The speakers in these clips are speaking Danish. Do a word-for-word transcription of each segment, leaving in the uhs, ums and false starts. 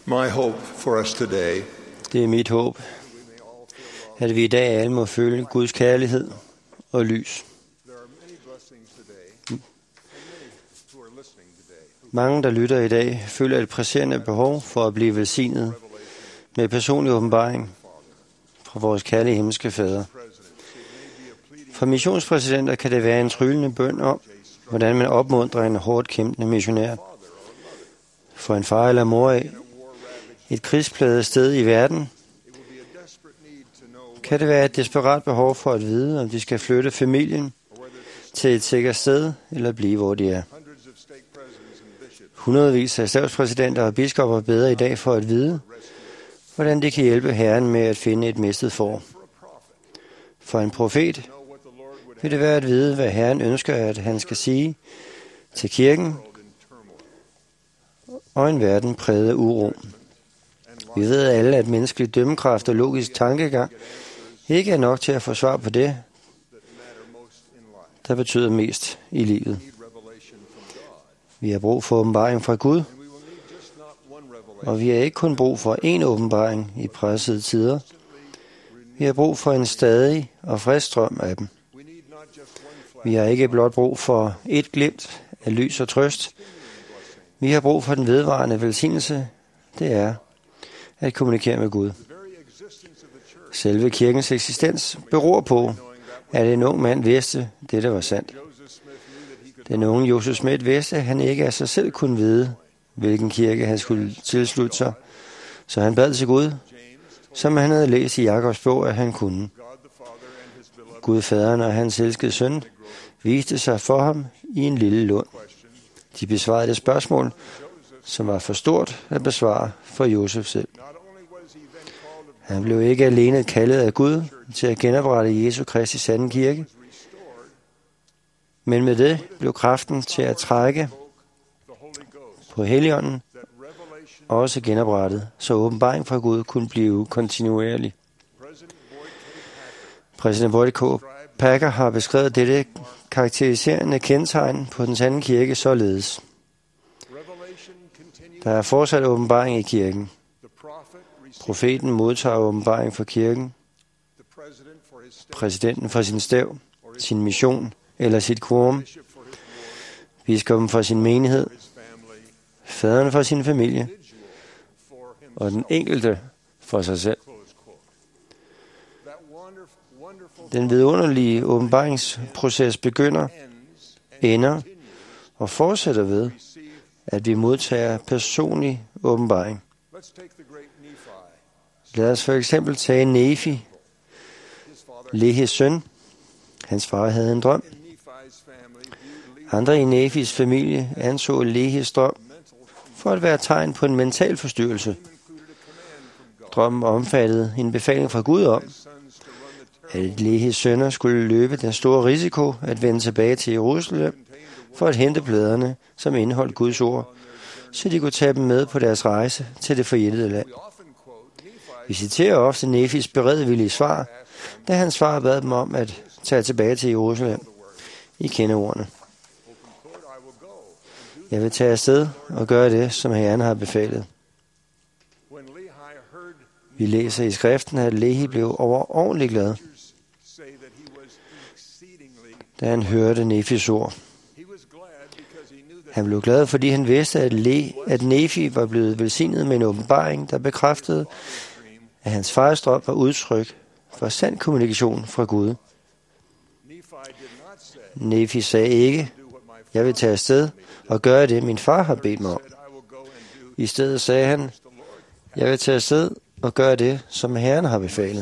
My hope for us today Det er mit håb, at vi i dag alle må føle Guds kærlighed og lys. Mange, der lytter i dag, føler et presserende behov for at blive velsignet med personlig åbenbaring fra vores kærlige himmelske fader. For missionspræsidenter kan det være en tryllende bøn om, hvordan man opmuntrer en hårdt kæmpende missionær. For en far eller mor i et krigsplaget sted i verden kan det være et desperat behov for at vide, om de skal flytte familien til et sikkert sted eller blive, hvor de er. Hundredvis af statspræsidenter og biskopper beder i dag for at vide, hvordan de kan hjælpe Herren med at finde et mistet får. For en profet vil det være at vide, hvad Herren ønsker, at han skal sige til kirken og en verden præget af uro. Vi ved alle, at menneskelig dømmekraft og logisk tankegang ikke er nok til at få svar på det, der betyder mest i livet. Vi har brug for åbenbaring fra Gud, og vi har ikke kun brug for én åbenbaring i pressede tider. Vi har brug for en stadig og frisk strøm af dem. Vi har ikke blot brug for et glimt af lys og trøst. Vi har brug for den vedvarende velsignelse, det er at kommunikere med Gud. Selve kirkens eksistens beror på, at en ung mand vidste, det der var sandt. Den unge Joseph Smith vidste, at han ikke af sig selv kunne vide, hvilken kirke han skulle tilslutte sig, så han bad til Gud, som han havde læst i Jakobs bog, at han kunne. Gud faderen og hans elskede søn viste sig for ham i en lille lund. De besvarede det spørgsmål, som var for stort at besvare for Josef selv. Han blev ikke alene kaldet af Gud til at genoprette Jesu Kristi sande kirke, men med det blev kraften til at trække på Helligånden også genoprettet, så åbenbaring fra Gud kunne blive kontinuerlig. Præsident Boyd K. Packer har beskrevet dette karakteriserende kendetegn på den sande kirke således. Der er fortsat åbenbaring i kirken. Profeten modtager åbenbaring fra kirken, præsidenten for sin stav, sin mission eller sit quorum, biskoppen for sin menighed, faderen for sin familie og den enkelte for sig selv. Den vidunderlige åbenbaringsproces begynder, ender og fortsætter ved, at vi modtager personlig åbenbaring. Lad os for eksempel tage Nefi, Lehis søn. Hans far havde en drøm. Andre i Nefis familie anså Lehis drøm for at være tegn på en mental forstyrrelse. Drømmen omfattede en befaling fra Gud om, at Lehis sønner skulle løbe den store risiko at vende tilbage til Jerusalem for at hente pladerne, som indeholdt Guds ord, så de kunne tage dem med på deres rejse til det forjættede land. Vi citerer ofte Nefis beredvillige svar, da hans far bad dem om at tage tilbage til Jerusalem. I kender ordene. Jeg vil tage afsted og gøre det, som Herren har befalet. Vi læser i skriften, at Lehi blev overordentligt glad, da han hørte Nefis ord. Han blev glad, fordi han vidste, at, Le, at Nefi var blevet velsignet med en åbenbaring, der bekræftede, at hans fars drøm var udtryk for sand kommunikation fra Gud. Nefi sagde ikke, jeg vil tage afsted og gøre det, min far har bedt mig om. I stedet sagde han, jeg vil tage afsted og gøre det, som Herren har befalet.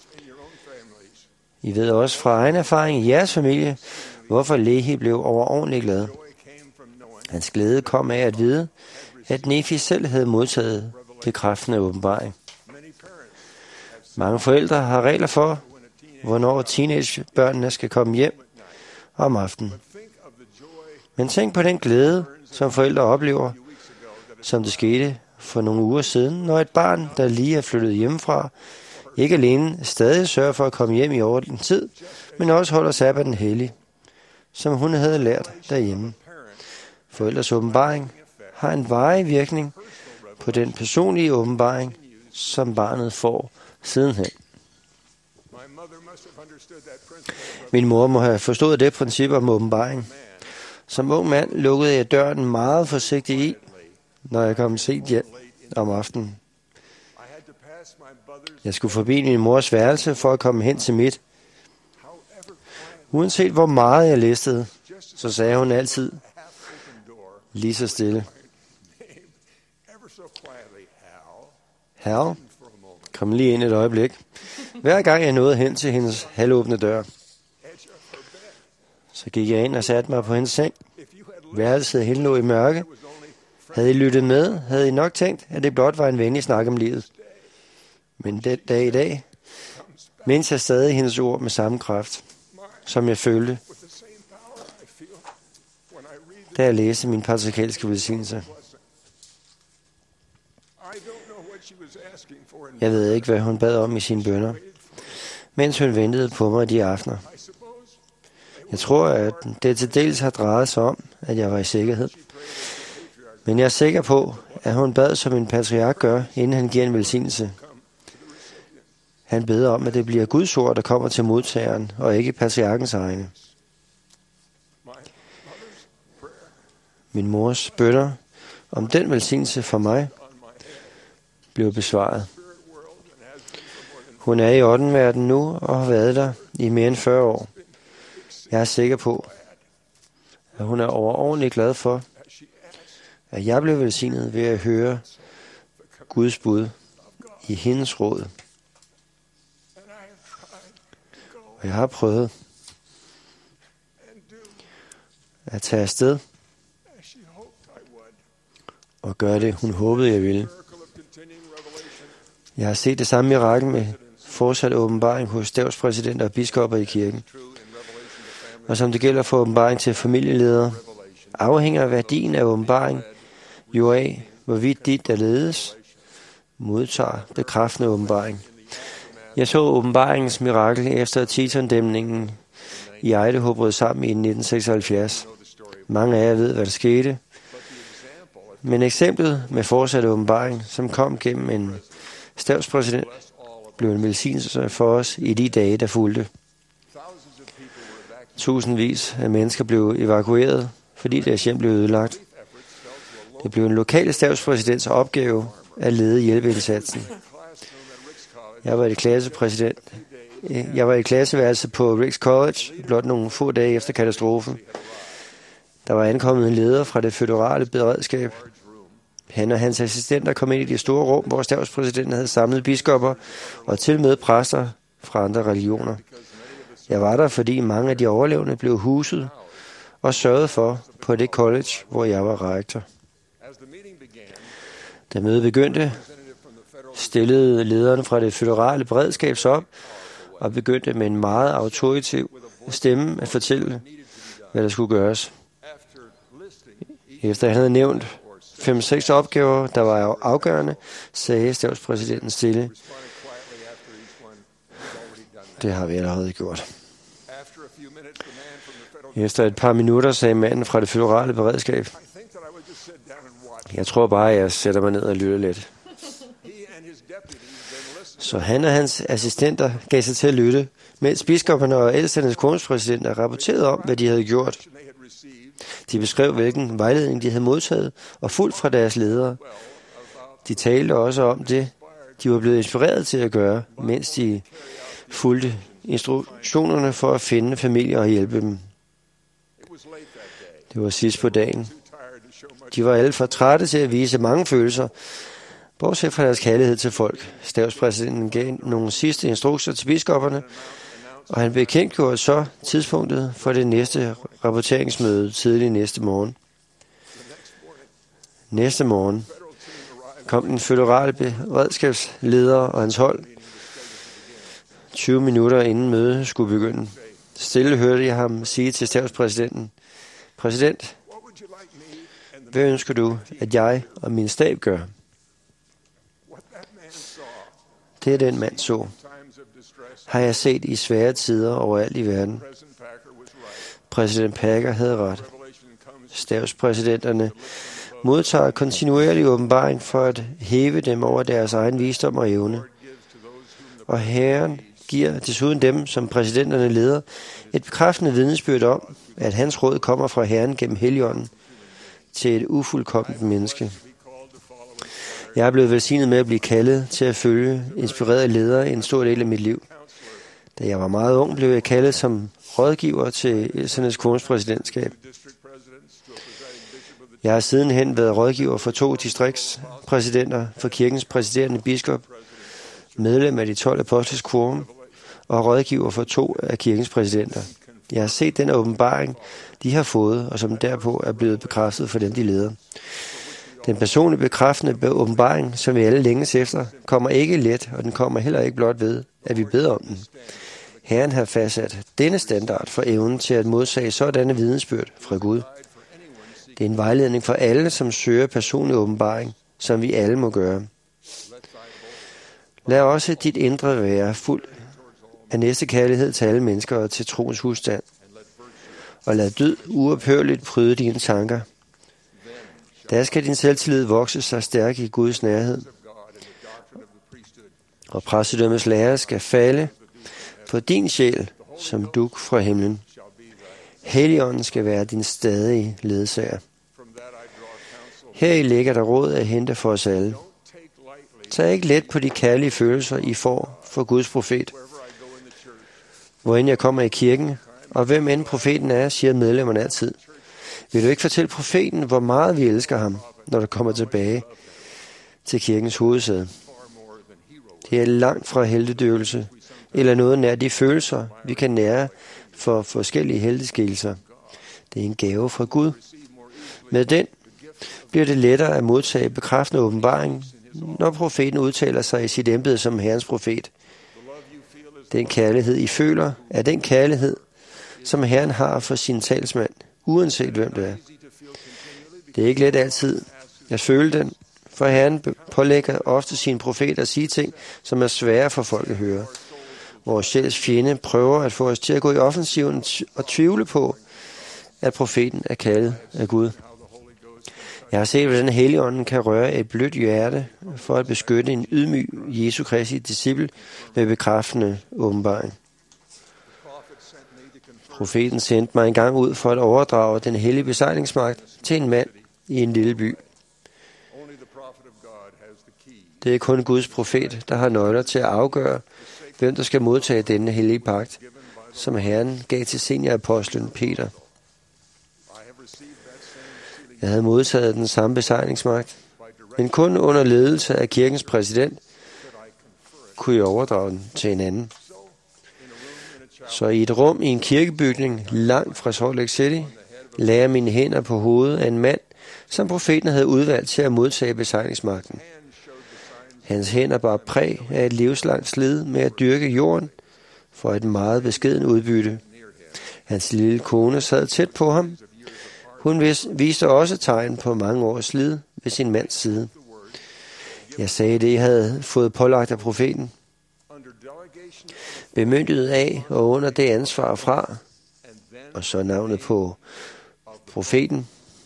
I ved også fra egen erfaring i jeres familie, hvorfor Lehi blev overordentligt glad. Hans glæde kom af at vide, at Nefi selv havde modtaget bekræftende åbenbaring. Mange forældre har regler for, hvornår teenagebørnene skal komme hjem om aftenen. Men tænk på den glæde, som forældre oplever, som det skete for nogle uger siden, når et barn, der lige er flyttet hjemmefra, ikke alene stadig sørger for at komme hjem i orden tid, men også holder sabbaten hellig, som hun havde lært derhjemme. Forældres åbenbaring har en varig virkning på den personlige åbenbaring, som barnet får sidenhen. Min mor må have forstået det princip om åbenbaring. Som ung mand lukkede jeg døren meget forsigtigt i, når jeg kom sent hjem om aftenen. Jeg skulle forbi min mors værelse for at komme hen til mit. Uanset hvor meget jeg listede, så sagde hun altid, lige så stille: Hal, kom lige ind et øjeblik. Hver gang jeg nåede hen til hendes halvåbne dør, så gik jeg ind og satte mig på hendes seng. Værelset henlå i mørke. Havde I lyttet med, havde I nok tænkt, at det blot var en venlig snak om livet. Men den dag i dag, mindes jeg stadig hendes ord med samme kraft, som jeg følte, da jeg læste min patriarkalske velsignelse. Jeg ved ikke, hvad hun bad om i sine bønner, mens hun ventede på mig de aftener. Jeg tror, at det til dels har drejet sig om, at jeg var i sikkerhed. Men jeg er sikker på, at hun bad, som en patriark gør, inden han giver en velsignelse. Han beder om, at det bliver Guds ord, der kommer til modtageren, og ikke patriarkens egne. Min mors bønner om den velsignelse for mig blev besvaret. Hun er i åndenverden nu og har været der i mere end fyrre år. Jeg er sikker på, at hun er overordentligt glad for, at jeg blev velsignet ved at høre Guds bud i hendes råd. Og jeg har prøvet at tage afsted og gøre det, hun håbede, jeg ville. Jeg har set det samme mirakel med fortsat åbenbaring hos stavspræsidenter og biskopper i kirken. Og som det gælder for åbenbaring til familieledere, afhænger værdien af åbenbaring jo af, hvorvidt de, der ledes, modtager bekræftende åbenbaring. Jeg så åbenbaringens mirakel efter Teton-dæmningen i Idaho brød sammen i nitten seksoghalvfjerds. Mange af jer ved, hvad der skete. Men eksemplet med fortsat åbenbaring, som kom gennem en stavspræsident, blev en velsignelse for os i de dage, der fulgte. Tusindvis af mennesker blev evakueret, fordi deres hjem blev ødelagt. Det blev en lokal stavspræsidents opgave at lede hjælpeindsatsen. Jeg var i klassepræsident. Jeg var i klasseværelse på Ricks College, blot nogle få dage efter katastrofen. Der var ankommet en leder fra det føderale beredskab. Han og hans assistenter kom ind i det store rum, hvor stavspræsidenten havde samlet biskopper og til med præster fra andre religioner. Jeg var der, fordi mange af de overlevende blev huset og sørget for på det college, hvor jeg var rektor. Da mødet begyndte, stillede lederne fra det føderale beredskab sig op og begyndte med en meget autoritativ stemme at fortælle, hvad der skulle gøres. Efter han havde nævnt fem seks opgaver, der var afgørende, sagde stavspræsidenten stille: Det har vi allerede gjort. Efter et par minutter sagde manden fra det føderale beredskab: Jeg tror bare, at jeg sætter mig ned og lytter lidt. Så han og hans assistenter gav sig til at lytte, mens biskopperne og ældsternes konspræsidenter rapporterede om, hvad de havde gjort. De beskrev, hvilken vejledning de havde modtaget og fulgt fra deres ledere. De talte også om det, de var blevet inspireret til at gøre, mens de fulgte instruktionerne for at finde familier og hjælpe dem. Det var sidst på dagen. De var alle for trætte til at vise mange følelser, bortset fra deres kærlighed til folk. Stavspræsidenten gav nogle sidste instrukser til biskopperne, og han bekendtgjorde så tidspunktet for det næste rapporteringsmøde tidlig næste morgen. Næste morgen kom den føderale beredskabsleder og hans hold. tyve minutter inden mødet skulle begynde. Stille hørte jeg ham sige til stavspræsidenten: Præsident, hvad ønsker du, at jeg og min stab gør? Det er den mand så. Har jeg set i svære tider overalt i verden. Præsident Packer havde ret. Stavspræsidenterne modtager kontinuerlig åbenbaring for at hæve dem over deres egen visdom og evne. Og Herren giver desuden dem, som præsidenterne leder, et bekræftende vidnesbyrd om, at hans råd kommer fra Herren gennem Helligånden til et ufuldkomment menneske. Jeg er blevet velsignet med at blive kaldet til at følge inspirerede ledere i en stor del af mit liv. Da jeg var meget ung, blev jeg kaldet som rådgiver til Elsernes Kones præsidentskab. Jeg har sidenhen været rådgiver for to distriktspræsidenter for kirkens præsiderende biskop, medlem af de tolv apostles quorum og rådgiver for to af kirkens præsidenter. Jeg har set den åbenbaring, de har fået, og som derpå er blevet bekræftet for dem, de leder. Den personlige bekræftende åbenbaring, som vi alle længes efter, kommer ikke let, og den kommer heller ikke blot ved, at vi beder om den. Herren har fastsat denne standard for evnen til at modsage sådanne vidnesbyrd fra Gud. Det er en vejledning for alle, som søger personlig åbenbaring, som vi alle må gøre. Lad også dit indre være fuld af næste kærlighed til alle mennesker og til troens husstand. Og lad død uophørligt pryde dine tanker. Der skal din selvtillid vokse sig stærk i Guds nærhed. Og præstedømmets lære skal falde på din sjæl som dug fra himlen. Helligånden skal være din stadige ledsager. Heri ligger der råd at hente for os alle. Tag ikke let på de kærlige følelser, I får for Guds profet. Hvorend jeg kommer i kirken, og hvem end profeten er, siger medlemmerne altid. Vil du ikke fortælle profeten, hvor meget vi elsker ham, når du kommer tilbage til kirkens hovedsæde? Det er langt fra heltedyrkelse, eller noget nær de følelser, vi kan nære for forskellige helteskikkelser. Det er en gave fra Gud. Med den bliver det lettere at modtage bekræftende åbenbaring, når profeten udtaler sig i sit embede som Herrens profet. Den kærlighed, I føler, er den kærlighed, som Herren har for sin talsmand, uanset hvem det er. Det er ikke let altid at føle den, for Herren pålægger ofte sine profeter at sige ting, som er svære for folk at høre. Vores sjæls fjende prøver at få os til at gå i offensiven og tvivle på, at profeten er kaldet af Gud. Jeg har set, hvordan Helligånden kan røre et blødt hjerte for at beskytte en ydmyg Jesu Kristi disciple med bekræftende åbenbaring. Profeten sendte mig engang ud for at overdrage den hellige besejlingsmagt til en mand i en lille by. Det er kun Guds profet, der har nøgler til at afgøre, hvem der skal modtage denne hellige pagt, som Herren gav til seniorapostlen Peter. Jeg havde modtaget den samme besejlingsmagt, men kun under ledelse af kirkens præsident kunne jeg overdrage den til en anden. Så i et rum i en kirkebygning langt fra Salt Lake City, lagde jeg mine hænder på hovedet af en mand, som profeten havde udvalgt til at modtage besejlingsmagten. Hans hænder bar præg af et livslangt slid med at dyrke jorden for et meget beskeden udbytte. Hans lille kone sad tæt på ham. Hun viste også tegn på mange års slid ved sin mands side. Jeg sagde det, jeg havde fået pålagt af profeten. Bemyndiget af og under det ansvar fra, og så navnet på profeten,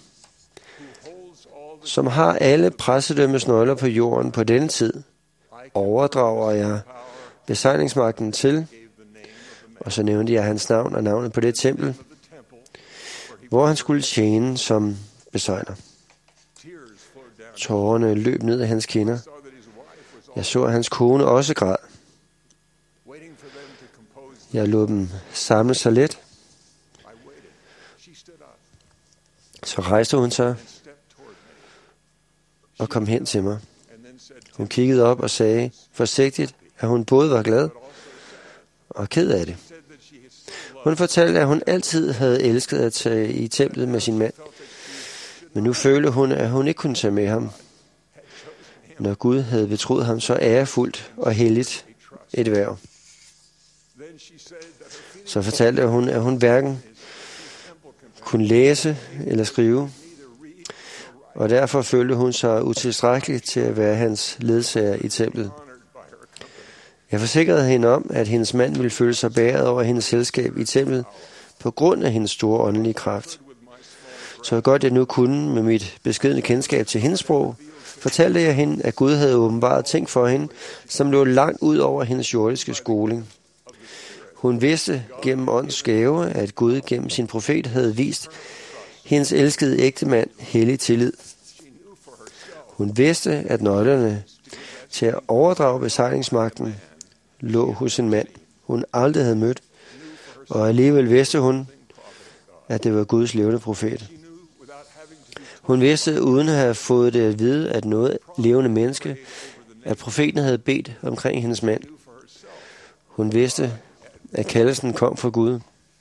som har alle præstedømmes nøgler på jorden på denne tid, overdrager jeg besejlingsmagten til, og så nævnte jeg hans navn og navnet på det tempel, hvor han skulle tjene som besejler. Tårerne løb ned af hans kinder. Jeg så, at hans kone også græd. Jeg lod dem samle sig let. Så rejste hun sig og kom hen til mig. Hun kiggede op og sagde forsigtigt, at hun både var glad og ked af det. Hun fortalte, at hun altid havde elsket at tage i templet med sin mand. Men nu følte hun, at hun ikke kunne tage med ham, når Gud havde betroet ham så ærefuldt og helligt et hverv. Så fortalte hun, at hun hverken kunne læse eller skrive, og derfor følte hun sig utilstrækkelig til at være hans ledsager i templet. Jeg forsikrede hende om, at hendes mand ville føle sig bæret over hendes selskab i templet på grund af hendes store åndelige kraft. Så godt jeg nu kunne med mit beskedne kendskab til hendes sprog, fortalte jeg hende, at Gud havde åbenbart ting for hende, som lå langt ud over hendes jordiske skoling. Hun vidste gennem åndens gave, at Gud gennem sin profet havde vist hendes elskede ægtemand hellig tillid. Hun vidste, at nøglerne til at overdrage besejlingsmagten lå hos en mand, hun aldrig havde mødt, og alligevel vidste hun, at det var Guds levende profet. Hun vidste, uden at have fået det at vide, at noget levende menneske, at profeten havde bedt omkring hendes mand. Hun vidste, at kaldelsen kom fra Gud.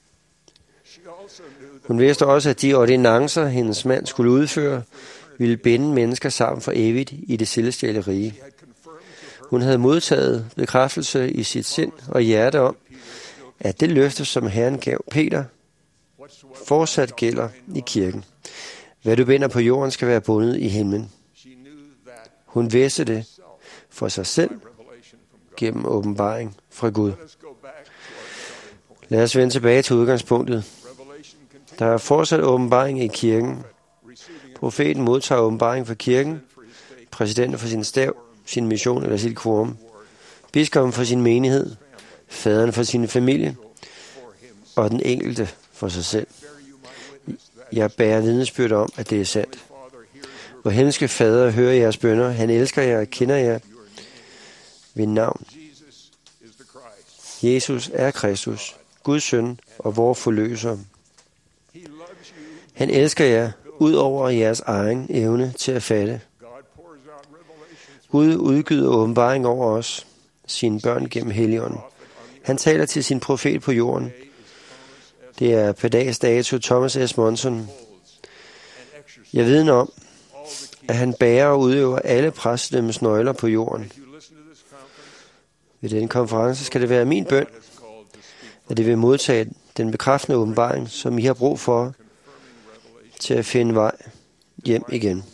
Hun vidste også, at de ordinancer, hendes mand skulle udføre, ville binde mennesker sammen for evigt i det celestiale rige. Hun havde modtaget bekræftelse i sit sind og hjerte om, at det løfte, som Herren gav Peter, fortsat gælder i kirken. Hvad du binder på jorden, skal være bundet i himlen. Hun vidste det for sig selv gennem åbenbaring fra Gud. Lad os vende tilbage til udgangspunktet. Der er fortsat åbenbaring i kirken. Profeten modtager åbenbaring fra kirken, præsidenten for sin stav, sin mission eller sit quorum, biskoppen for sin menighed, faderen for sin familie og den enkelte for sig selv. Jeg bærer vidnesbyrd om, at det er sandt. Vor himmelske Fader hører jeres bønner. Han elsker jer og kender jer ved navn. Jesus er Kristus, Guds søn og vor forløser. Han elsker jer ud over jeres egen evne til at fatte. Gud udgyder åbenbaring over os, sine børn gennem Helligånden. Han taler til sin profet på jorden. Det er per dags dato Thomas S. Monson. Jeg vidner om, at han bærer og udøver alle præstedømmens nøgler på jorden. Ved denne konference skal det være min bøn, at det vil modtage den bekræftende åbenbaring, som I har brug for til at finde vej hjem igen.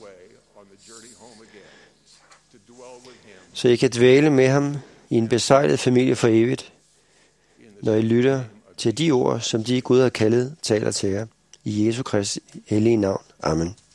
Så I kan dvæle med ham i en besejlet familie for evigt, når I lytter til de ord, som de Gud har kaldet, taler til jer. I Jesu Kristi hellige navn. Amen.